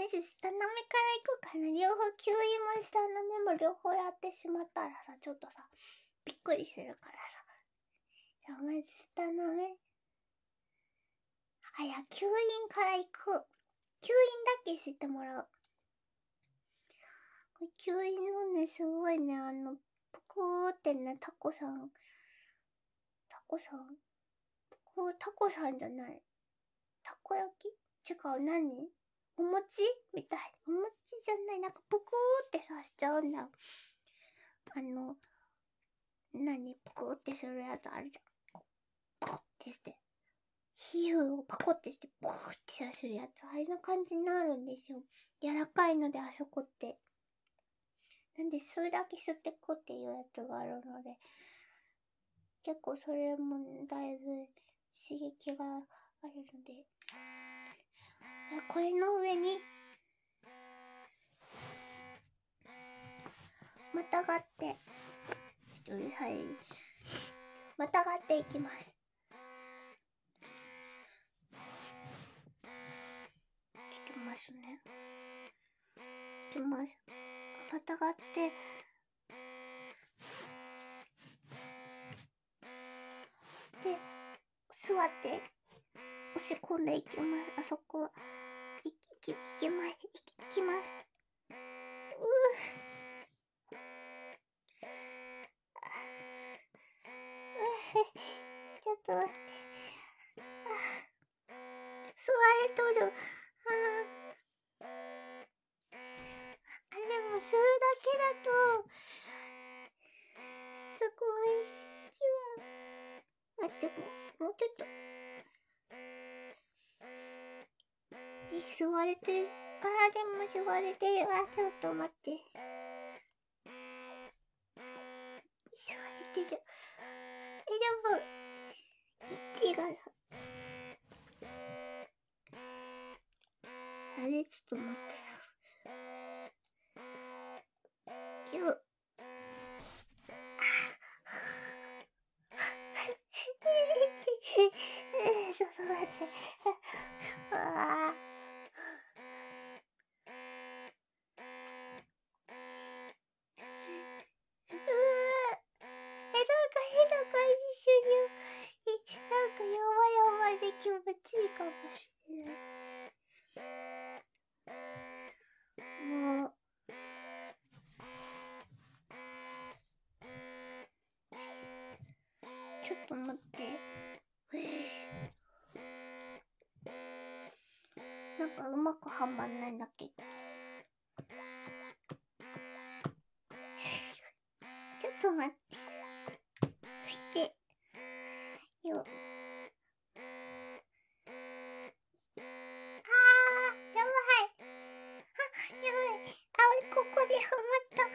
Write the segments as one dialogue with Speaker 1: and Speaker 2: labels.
Speaker 1: まず下舐めからいこうかな。両方吸引も下舐めも両方やってしまったらさ、ちょっとさ、びっくりするからさ。じゃあまず下舐め。あ、いや、吸引からいく。吸引だけしてもらう。これ吸引のね、すごいね、ぷくーってね、タコさんタコさんじゃない。たこ焼き違う、何お餅みたい。お餅じゃない。なんかぷくーってさしちゃうんだ。何ぷくーってするやつあるじゃん。ポコってして。皮膚をパコってして、ポーってさせるやつ。あれな感じになるんですよ。柔らかいので、あそこって。なんで、吸うだけ吸ってこっていうやつがあるので、結構それもだいぶ刺激があるので、これの上にまたがって、ちょっとうるさい。またがっていきます。いきますね。いきます。またがって、で、座って押し込んでいきます。あそこ、いきます。ちょっと待って。座れとる。でも吸うだけだと、すごい待って、もうちょっと。吸われてる。でも吸われてる。ちょっと待って。吸われてる。でも、息が、ちょっと待って。ちょっと待って。なんかやばいで気持ちいいかもしれない。もう、ちょっと待って。なんかうまくはまんないんだけど。ちょっと待って。そして、やばい。やばい。ここではまった。はまった。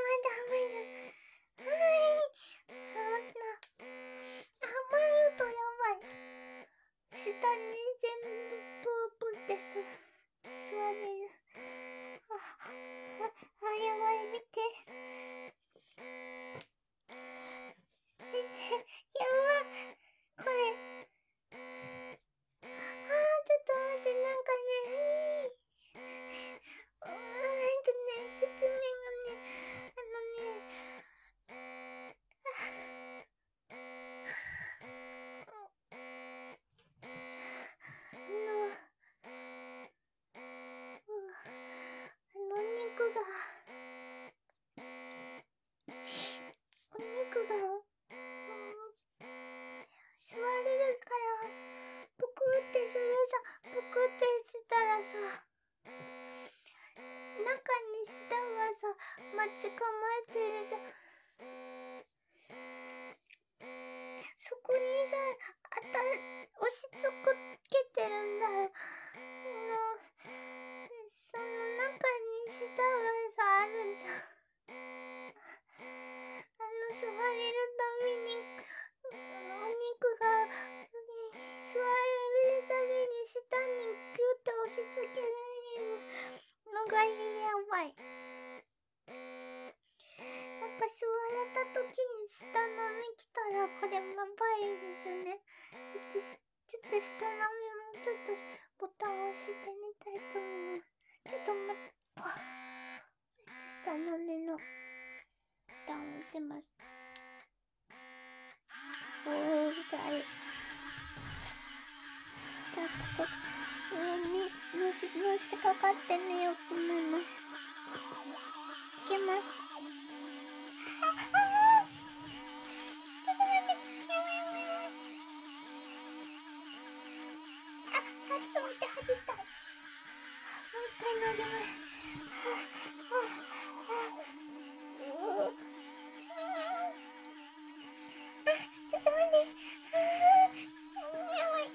Speaker 1: はまるとやばい。下に全部プープって座れる。やばい、見て。やばい。これ。ちょっと待って、なんかね、説明がね、お肉が、座れるから、ぷくってするじゃん。ぷくってしたらさ、中に舌がさ、待ち構えてるじゃん。そこにさ、押し付けてるんだよ。その中に舌がさ、あるじゃん。座れるたびに、お肉が、座れるたびに舌にギュッて押し付けられるのがやばい。なんか座れた時に舌のみきたらこれやばいですね。ちょっと舌のみもちょっとボタンを押してみたいと思います。ちょっのしかかって寝ようと思います。いけます。ちょっと待って、外した。もう一回乗ります。ちょっと待って。やばい。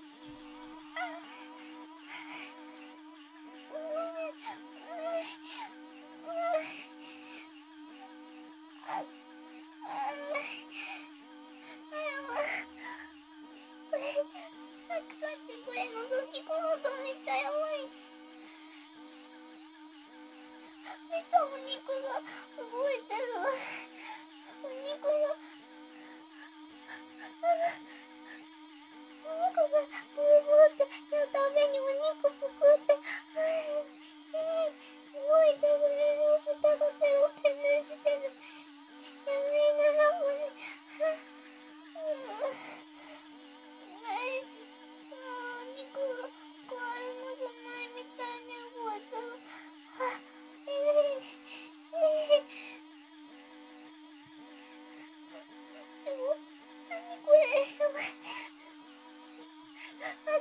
Speaker 1: これ覗き込むとめっちゃやばい。めっちゃお肉が動いてる。お肉がブーブーって言うたびにお肉ぷくって動いてる。舌がペロペロしてる。やばいな、これ。お肉が食われるのじゃないみたいに動いてる。何これ、やばい。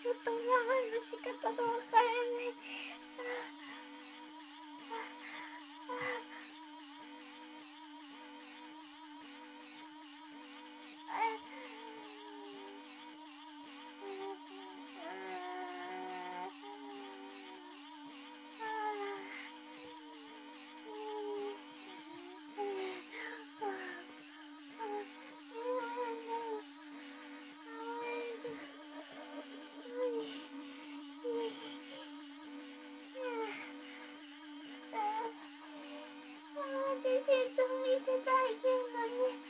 Speaker 1: ょっと我慢の仕方がわからない。成長見せたいけどね。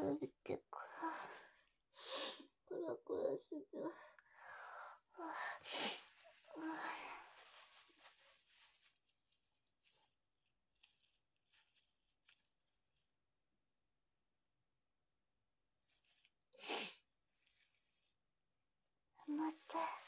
Speaker 1: るってか、クラクラする。待って。